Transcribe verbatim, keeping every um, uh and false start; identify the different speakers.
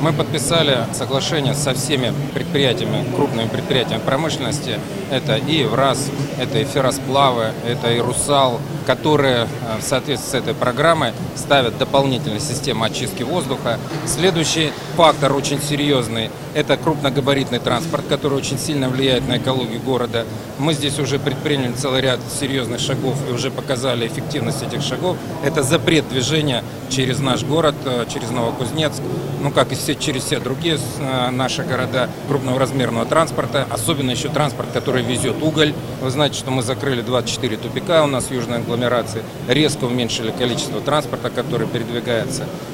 Speaker 1: Мы подписали соглашение со всеми предприятиями, крупными предприятиями промышленности. Это и ВРАС, это и ферросплавы, это и Русал, которые в соответствии с этой программой ставят дополнительные системы очистки воздуха. Следующий фактор очень серьезный – это крупногабаритный транспорт, который очень сильно влияет на экологию города. Мы здесь уже предприняли целый ряд серьезных шагов и уже показали эффективность этих шагов. Это запрет движения через наш город, через Новокузнецк, ну как и все, через все другие наши города крупного размерного транспорта, особенно еще транспорт, который везет уголь. Вы знаете, что мы закрыли двадцать четыре тупика у нас в южной агломерации, резко уменьшили количество транспорта, который передвигается.